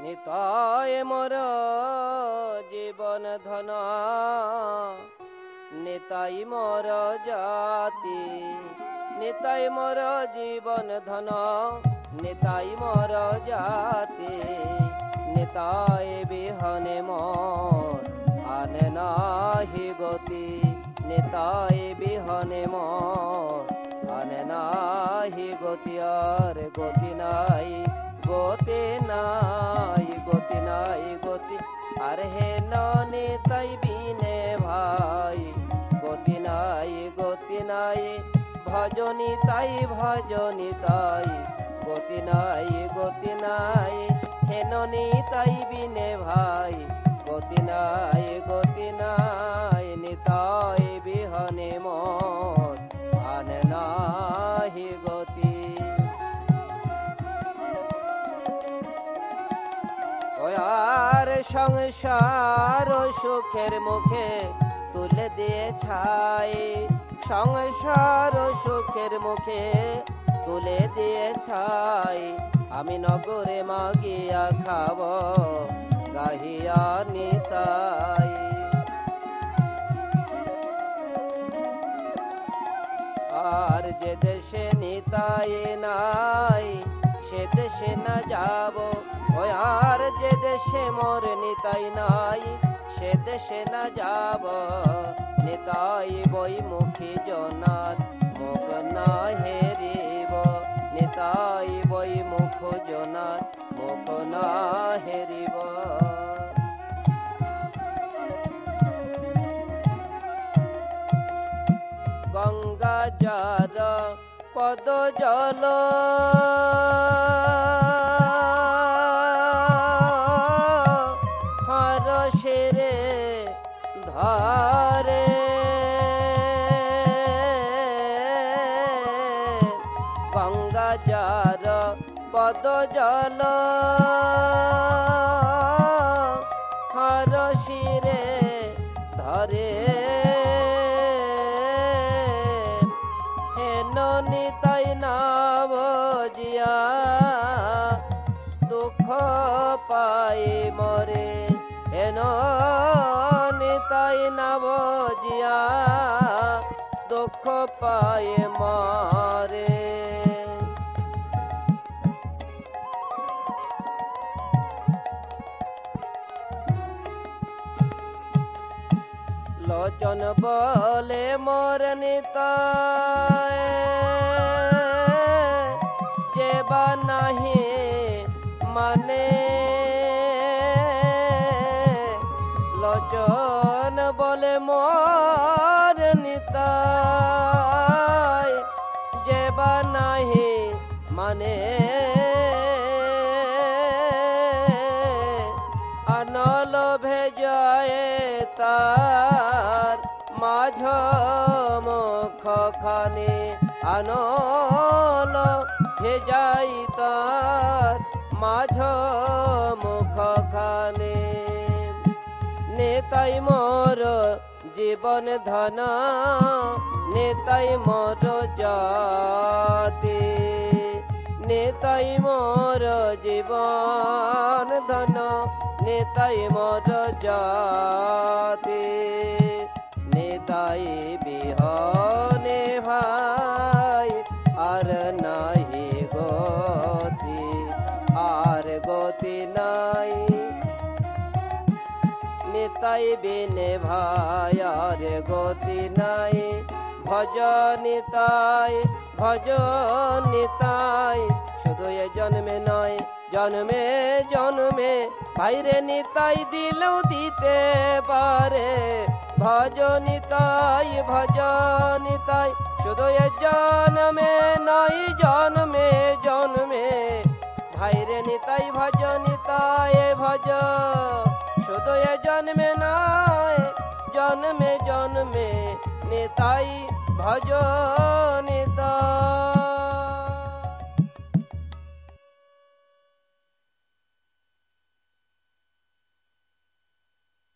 নিতাই মোর জীবন ধন, নিতাই মোর জাতি। নিতাই মোর জীবন ধন, নিতাই মোর জাতি। নিতাই বিহনে মোর আনে নাহি গতি। নিতাই বিহনে মোর আনে নাহি গতি। আর গতি নাই, গতি নাই, গতি নাই, গতি। আর হে নিতাই বিনে ভাই গতি নাই, গতি নাই। ভজনি তাই, ভজনি তাই, গতি নাই, গতি নাই। হে নিতাই বিনে ভাই গতি নাই, গতি নাই। নিতাই বিহনে মোর আনে নাহি গতি। আর সংসার সুখের মুখে তুলে দিয়ে ছাই। সংসার সুখের মুখে তুলে দিয়ে ছাই। আমি নগরে মাগিয়া খাব গাহিয়া নিতাই। আর যে দেশে নিতাই নাই সে দেশে না যাব। আর যে দেশে মোর নিতাই নাই সে দেশে না যাব। নিতাই বৈমুখী জনাত মুখ না হেরিব। নিতাই বৈমুখ জনাত মুখ না হেরিব। গঙ্গা যার পদ জল, হরষেরে ধরে। গঙ্গা যার পদ জল, হরষিরে ধরে। নিতাই না বজিয়া দুঃখ পাই মরে। হেন নিতাই না বজিয়া দুঃখ পাই মরে। লোচন বলে মোর নিতাই যেবা নাহি মানে। লোচন বলে মোর নিতাই যেবা নাহি মানে। আনল ভেজায় তার মাঝ মুখ খানি। আনল ভেজাই তার মাঝ মুখ খানি। নিতাই মোর জীবন ধন, নিতাই মোর জাতি। নিতাই মোর জীবন ধন, নিতাই মোর জাতি। নিতাই বিহনে ভাই আর নাহি গতি। আর গতি নাই, নিতাই বিনে ভাই আর গতি নাই। ভজ নিতাই, ভজ নিতাই। শুধু এ জন্মে নয় জন্মে জন্মে ভাইরে নিতাই দিলেও দিতে পারে। ভজ নিতাই, ভজ নিতাই। শুধু এ জন্মে নয় জন্মে জন্মে ভাইরে নিতাই ভজ নিতাই ভজ। শুধু এ জন্মে নয় জন্মে জন্মে নিতাই ভজ